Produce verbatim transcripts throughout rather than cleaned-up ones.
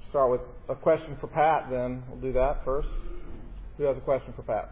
start with a question for Pat then. We'll do that first. Who has a question for Pat?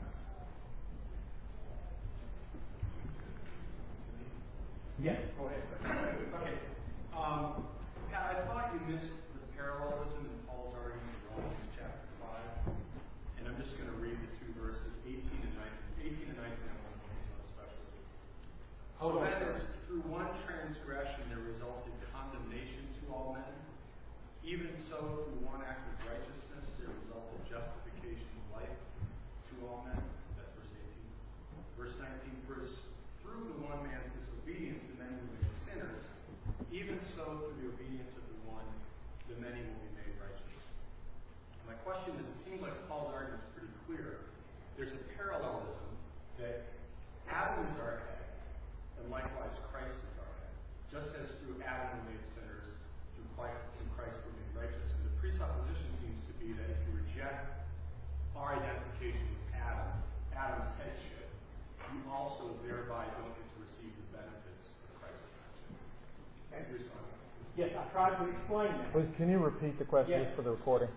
Yes, go ahead, sir. Okay. Um, Pat, I thought you missed the parallelism in Paul's argument in Romans chapter five. And I'm just going to read the two verses, eighteen and nineteen. eighteen and nineteen, I want to point out especially. So that is, through one transgression there resulted condemnation to all men. Even so, through one act of righteousness there resulted justification of life to all men. That's verse eighteen. Verse nineteen, for through the one man's disobedience the many were made sinners. Even so, through the obedience of the one, the many will be made righteous. My question is, it seems like Paul's argument is pretty clear. There's a parallelism that Adam is our head, and likewise Christ is our head. Just as through Adam we're made sinners, through Christ, through Christ we're made righteous. And the presupposition seems to be that if you reject our identification with Adam, Adam's headship, you also thereby don't get to receive the benefits of Christ's headship. And here's my Yes, I tried to explain that. Please, can you repeat the question yes. for the recording?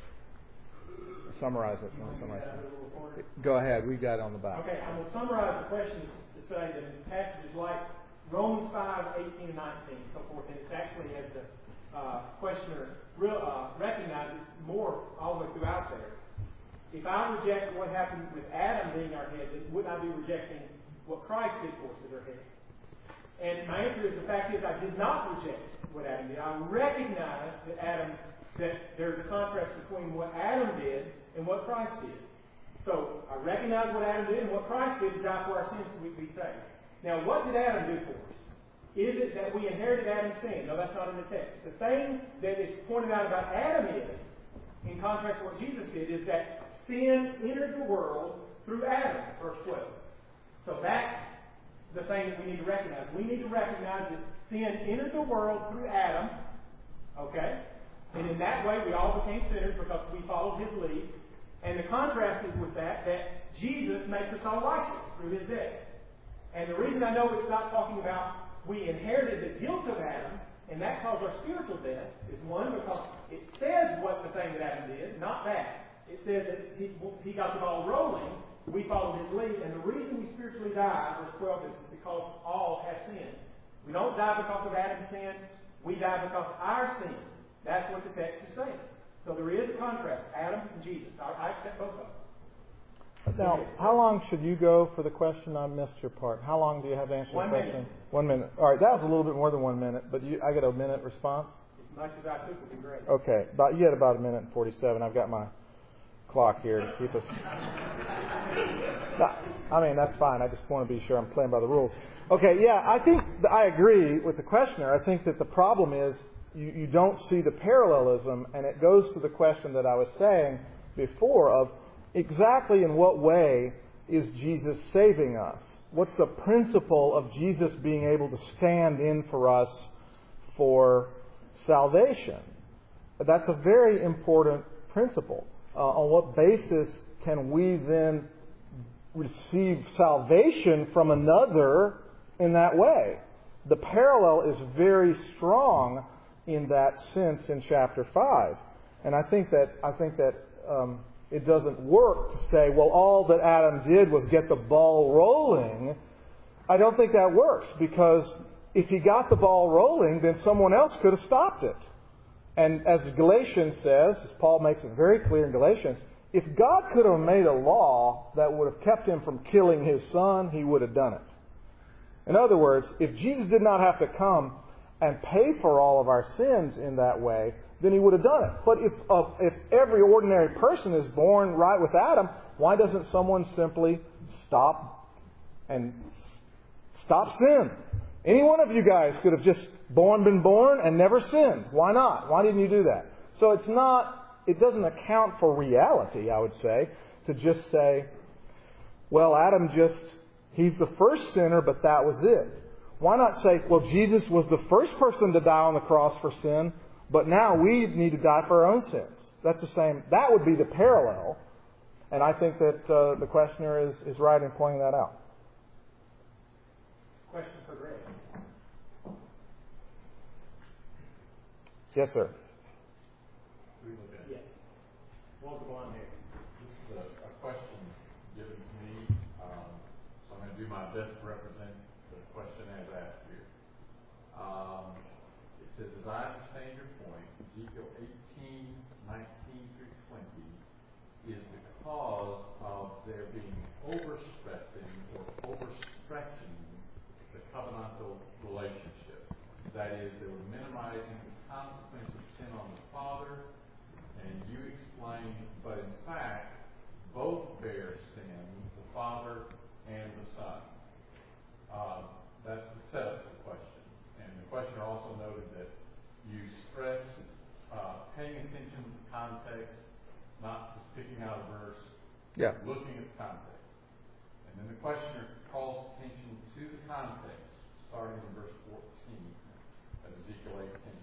Summarize it. Summarize it. Go ahead. We got it on the back. Okay, I'm going to summarize the questions to say that in passages like Romans five, eighteen, and nineteen, so forth, and it's actually, as the uh, questioner real, uh, recognizes more all the way throughout there. If I reject what happened with Adam being our head, then wouldn't I be rejecting what Christ did for us as our head? And my answer is, the fact is, I did not reject what Adam did. I recognize that Adam, that there's a contrast between what Adam did and what Christ did. So I recognize what Adam did, and what Christ did is die for our sins so we can be saved. Now, what did Adam do for us? Is it that we inherited Adam's sin? No, that's not in the text. The thing that is pointed out about Adam is, in contrast to what Jesus did, is that sin entered the world through Adam, verse twelve. So that's the thing that we need to recognize. We need to recognize that sin entered the world through Adam, okay? And in that way we all became sinners because we followed his lead. And the contrast is with that, that Jesus makes us all righteous through his death. And the reason I know it's not talking about we inherited the guilt of Adam, and that caused our spiritual death, is one, because it says what the thing that Adam did, not that. It says that he, he got the ball rolling, we followed his lead, and the reason we spiritually die, verse twelve, is because all have sinned. We don't die because of Adam's sin, we die because of our sin. That's what the text is saying. So there is a contrast, Adam and Jesus. I, I accept both of them. Now, how long should you go for the question? I missed your part. How long do you have to answer one the question? Minute. One minute. All right, that was a little bit more than one minute, but you, I get a minute response? As much as I took would be great. Okay, about, you had about a minute and forty-seven. I've got my clock here to keep us... I mean, that's fine. I just want to be sure I'm playing by the rules. Okay, yeah, I think I agree with the questioner. I think that the problem is you, you don't see the parallelism, and it goes to the question that I was saying before of exactly in what way is Jesus saving us? What's the principle of Jesus being able to stand in for us for salvation? That's a very important principle. Uh, on what basis can we then receive salvation from another in that way? The parallel is very strong in that sense in chapter five. And I think that I think that um, it doesn't work to say, well, all that Adam did was get the ball rolling. I don't think that works, because if he got the ball rolling, then someone else could have stopped it. And as Galatians says, as Paul makes it very clear in Galatians, if God could have made a law that would have kept him from killing his son, he would have done it. In other words, if Jesus did not have to come and pay for all of our sins in that way, then he would have done it. But if uh, if every ordinary person is born right with Adam, why doesn't someone simply stop and stop sin? Any one of you guys could have just born, been born and never sinned. Why not? Why didn't you do that? So it's not, it doesn't account for reality, I would say, to just say, well, Adam just, he's the first sinner, but that was it. Why not say, well, Jesus was the first person to die on the cross for sin, but now we need to die for our own sins. That's the same. That would be the parallel. And I think that uh, the questioner is, is right in pointing that out. Question for Greg. Yes, sir. we look at? Yes. One with the blonde hair. This is a, a question given to me, um, so I'm going to do my best to represent the question as asked here. Um, it says, as I understand your point, Ezekiel eighteen, nineteen through twenty is because of there being overstressing or overstretching the covenantal relationship. That is, they were minimizing the consequence of sin on the father, and you explained, but in fact, both bear sin, the father and the son. Uh, that's the setup of the question. And the questioner also noted that you stress uh, paying attention to the context, not just picking out a verse, Yeah. looking at the context. And then the questioner calls attention to the context, starting in verse fourteen of Ezekiel eighteen.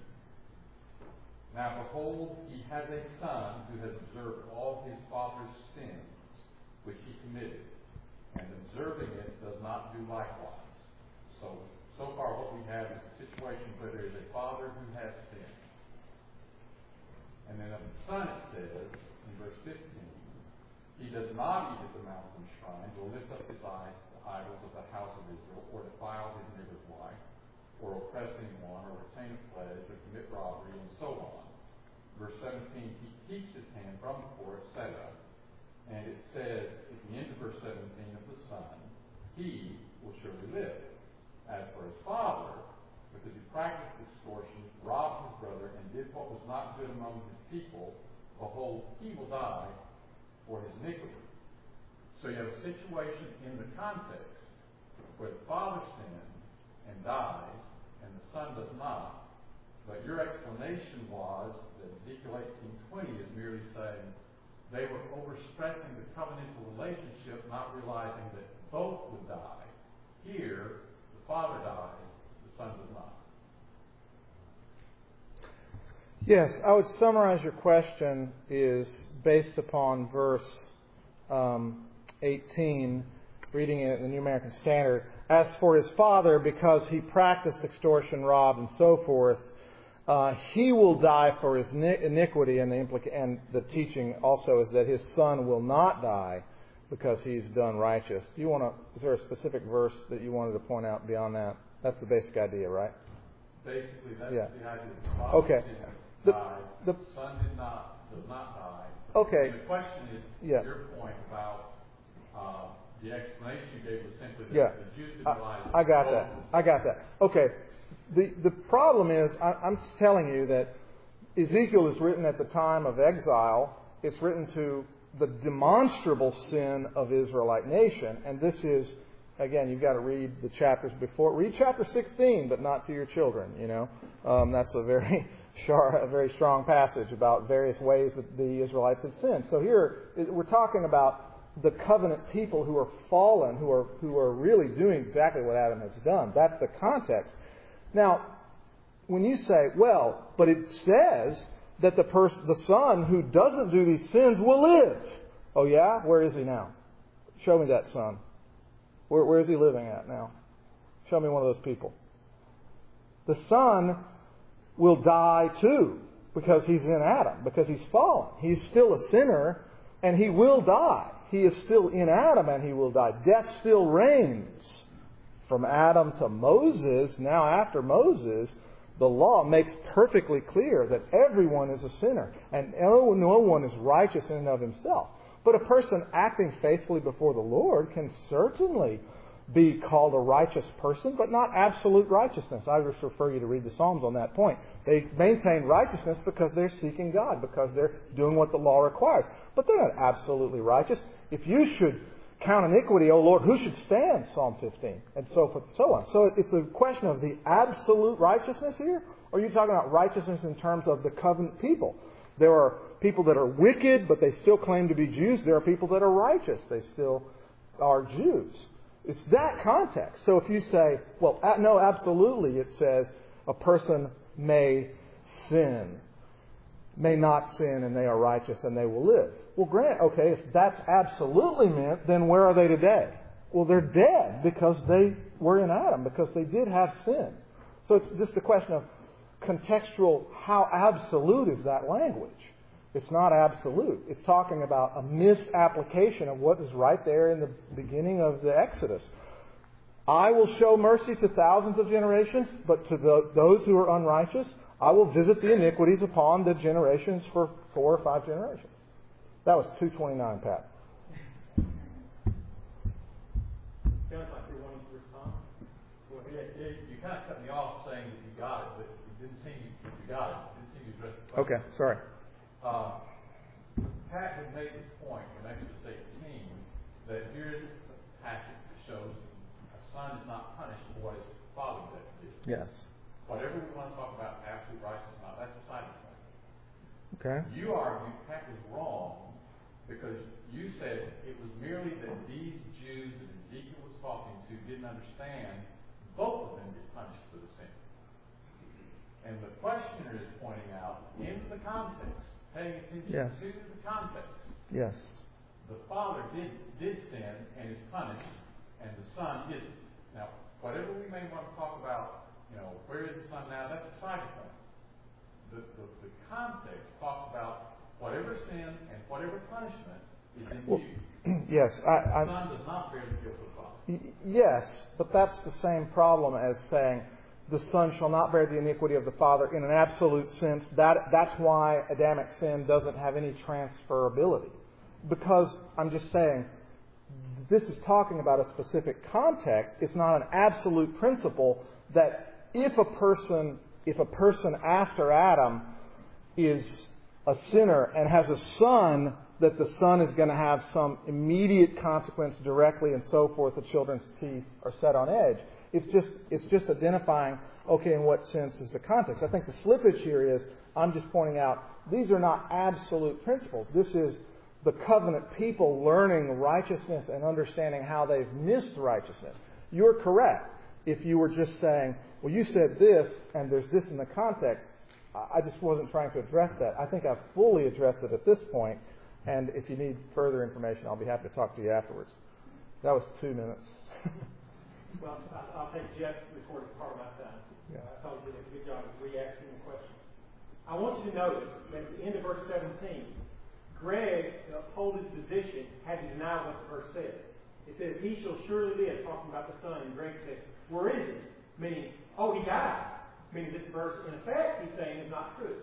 Now behold, he has a son who has observed all his father's sins, which he committed, and observing it does not do likewise. So, so far what we have is a situation where there is a father who has sinned. And then of the son it says, in verse fifteen, he does not eat at the mountain shrines, or lift up his eyes to the idols of the house of Israel, or defile his neighbor's wife, or oppress anyone, or retain a pledge, or commit robbery, and so on. Verse seventeen, he keeps his hand from the poor, et cetera. And it says, at the end of verse seventeen of the son, he will surely live. As for his father, because he practiced extortion, robbed his brother, and did what was not good among his people, behold, he will die for his iniquity. So you have a situation in the context where the father sinned and dies, and the son does not. But your explanation was that Ezekiel eighteen twenty is merely saying they were overstretching the covenantal relationship, not realizing that both would die. Here, the father dies, the son does not. Yes, I would summarize your question is based upon verse um, eighteen, reading it in the New American Standard. As for his father, because he practiced extortion, robbed, and so forth, uh, he will die for his iniquity, and the implica- and the teaching also is that his son will not die because he's done righteous. Do you want to? Is there a specific verse that you wanted to point out beyond that? That's the basic idea, right? Basically, that's Yeah. the idea. The father Okay. sinned, The, died, the, the son did not, does not die. okay. And the question is, Yeah. your point about uh, the explanation you gave was simply that Yeah. the Jews didn't I, realize I got both that. was- I got that. Okay. The the problem is, I, I'm just telling you that Ezekiel is written at the time of exile. It's written to the demonstrable sin of Israelite nation, and this is, again, you've got to read the chapters before. Read chapter sixteen, but not to your children. You know, um, that's a very sharp, a very strong passage about various ways that the Israelites had sinned. So here we're talking about the covenant people who are fallen, who are who are really doing exactly what Adam has done. That's the context. Now, when you say, well, but it says that the person, the son who doesn't do these sins will live. Oh yeah? Where is he now? Show me that son. Where, where is he living at now? Show me one of those people. The son will die too because he's in Adam, because he's fallen. He's still a sinner and he will die. He is still in Adam and he will die. Death still reigns. From Adam to Moses, now after Moses, the law makes perfectly clear that everyone is a sinner and no, no one is righteous in and of himself. But a person acting faithfully before the Lord can certainly be called a righteous person, but not absolute righteousness. I just refer you to read the Psalms on that point. They maintain righteousness because they're seeking God, because they're doing what the law requires. But they're not absolutely righteous. If you should count iniquity, O Lord, who should stand? Psalm fifteen, and so forth and so on. So it's a question of the absolute righteousness here, or are you talking about righteousness in terms of the covenant people? There are people that are wicked, but they still claim to be Jews. There are people that are righteous. They still are Jews. It's that context. So if you say, well, no, absolutely, it says a person may sin, may not sin, and they are righteous, and they will live. Well, grant, okay, if that's absolutely meant, then where are they today? Well, they're dead because they were in Adam, because they did have sin. So it's just a question of contextual, how absolute is that language? It's not absolute. It's talking about a misapplication of what is right there in the beginning of the Exodus. I will show mercy to thousands of generations, but to the, those who are unrighteous, I will visit the iniquities upon the generations for four or five generations. That was two twenty-nine, Pat. Sounds like you're wanting to respond. Go ahead. Yeah, yeah, you kind of cut me off saying that you got it, but it didn't seem you, you got it. It didn't seem you addressed the question. Okay, sorry. Uh, Pat had made the point in Exodus eighteen that here is a passage that shows a son is not punished for what his father did. Yes. Whatever we want to talk about, absolute righteousness, not, that's a side point. Okay. You argue Pat was wrong because you said it was merely that these Jews that Ezekiel was talking to didn't understand both of them get punished for the sin. And the questioner is pointing out into the context, paying attention Yes. to the context. Yes. The father did did sin and is punished, and the son didn't. Now, whatever we may want to talk about, you know, where is the son now? That's a side point. The, the, the context talks about whatever sin and whatever punishment is in Well, you. yes, I, The I, son does not bear the guilt of the father. y- yes, but that's the same problem as saying the son shall not bear the iniquity of the father in an absolute sense. That that's why Adamic sin doesn't have any transferability, because I'm just saying this is talking about a specific context. It's not an absolute principle that if a person if a person after Adam is a sinner and has a son, that the son is going to have some immediate consequence directly and so forth. The children's teeth are set on edge. It's just it's just identifying, okay, in what sense is the context. I think the slippage here is, I'm just pointing out, these are not absolute principles. This is the covenant people learning righteousness and understanding how they've missed righteousness. You're correct if you were just saying, well, you said this and there's this in the context. I just wasn't trying to address that. I think I've fully addressed it at this point, and if you need further information, I'll be happy to talk to you afterwards. That was two minutes. Well, I'll take Jeff's recorded part of my time. Yeah. I thought he did a good job of re-asking the question. I want you to notice that at the end of verse seventeen, Greg, to uphold his position, had to deny what the verse said. It says, he shall surely live, talking about the son, and Greg said, where is he? Meaning, oh, he died. Meaning this verse, in effect, he's saying is not true.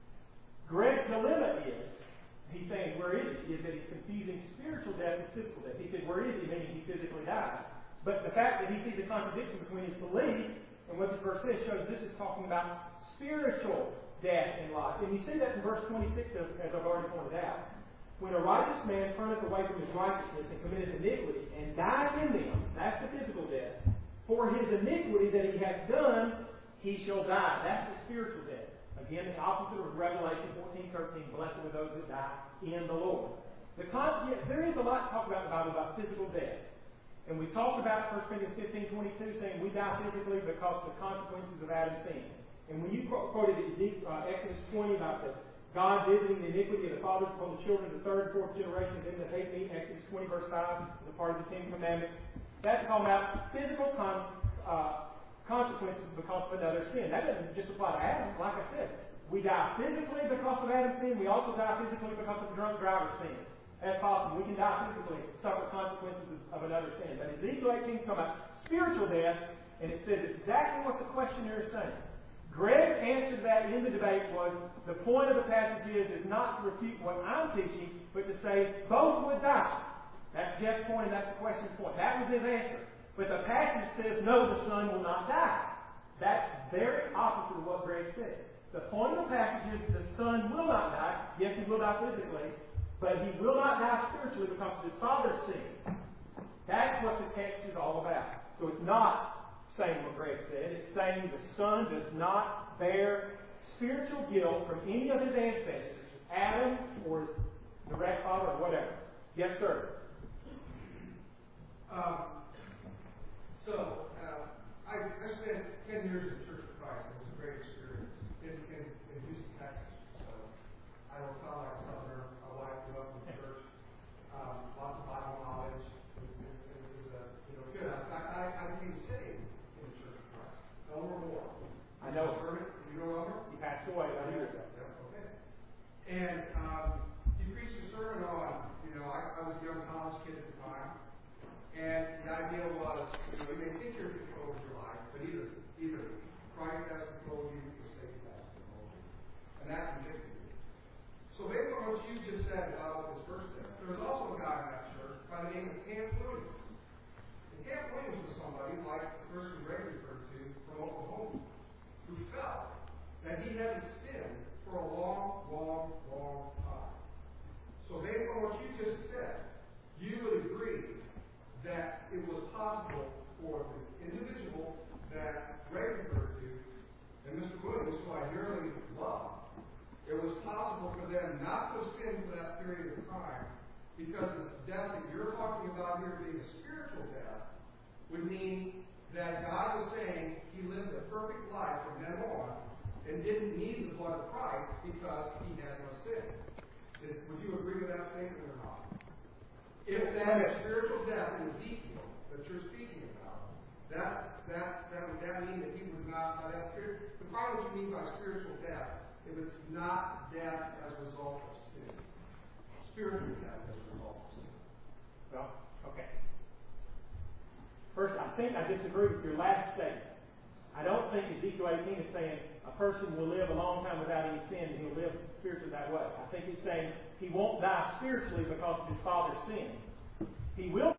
Greg's dilemma is, he's saying, where is he? Is that he's confusing spiritual death with physical death. He said, where is he? Meaning he physically died. But the fact that he sees a contradiction between his belief and what this verse says shows this is talking about spiritual death in life. And you see that in verse twenty-six, as I've already pointed out. When a righteous man turneth away from his righteousness and committeth iniquity and dieth in them, that's the physical death. For his iniquity that he hath done, he shall die. That's the spiritual death. Again, the opposite of Revelation fourteen thirteen, blessed are those that die in the Lord. The con- yeah, there is a lot to talk about in the Bible about physical death. And we talked about First Corinthians fifteen twenty-two, saying we die physically because of the consequences of Adam's sin. And when you quoted uh, Exodus twenty about the God visiting the iniquity of the fathers upon the children of the third and fourth generation, them that hate me, Exodus twenty verse five, is a part of the Ten Commandments. That's talking about physical con- uh, consequences because of another sin. That doesn't just apply to Adam. Like I said, we die physically because of Adam's sin. We also die physically because of the drunk driver's sin. That's possible. We can die physically, suffer consequences of another sin. But Ezekiel eighteen is talking about spiritual death, and it says exactly what the questioner is saying. Greg's answer to that in the debate was, the point of the passage is, is not to refute what I'm teaching, but to say both would die. That's Jeff's point, and that's the questioner's point. That was his answer. But the passage says, no, the son will not die. That's very opposite of what Greg said. The point of the passage is the son will not die. Yes, he will die physically, but he will not die spiritually because of his father's sin. That's what the text is all about. So it's not saying what Greg said. It's saying the son does not bear spiritual guilt from any of his ancestors, Adam or his direct father or whatever. Yes, sir. Um, so, uh, I, I spent ten years in the Church of Christ. It was a great experience in, in, in Houston, Texas. So, I don't sound like a Southerner. My wife grew up in the church. Um, lots of Bible knowledge. It was, it, it was uh, you know, good. In fact, I, I became saved in the Church of Christ. Elmer Moore. I know. You know Elmer? He passed away about a year ago. Yeah, okay. And um, he preached a sermon on, you know, I, I was a young college kid at the time, and the idea was, you know, you may think you're in control of your life, but either either Christ has control of you or Satan has control of you. And that convicted me. So based on what you just said about what this verse says, there was also a guy in that church by the name of Camp Williams. And Camp Williams was somebody like the person Ray referred to from Oklahoma, who felt that he hadn't sinned for a long, long, long time. So based on what you just said, you would agree that it was possible for the individual that Ray referred to, and Mister Williams, who I dearly love, it was possible for them not to have sinned for that period of time, because the death that you're talking about here being a spiritual death would mean that God was saying he lived a perfect life from then on and didn't need the blood of Christ because he had no sin. Is, would you agree with that statement or not? If that spiritual death in Ezekiel that you're speaking about, that that that would that mean that he was not by that spirit? Define what you mean by spiritual death if it's not death as a result of sin. Spiritual death as a result of sin. Well, okay. First, I think I disagree with your last statement. I don't think Ezekiel eighteen is saying a person will live a long time without any sin and he'll live spiritually that way. I think he's saying he won't die spiritually because of his father's sin. He will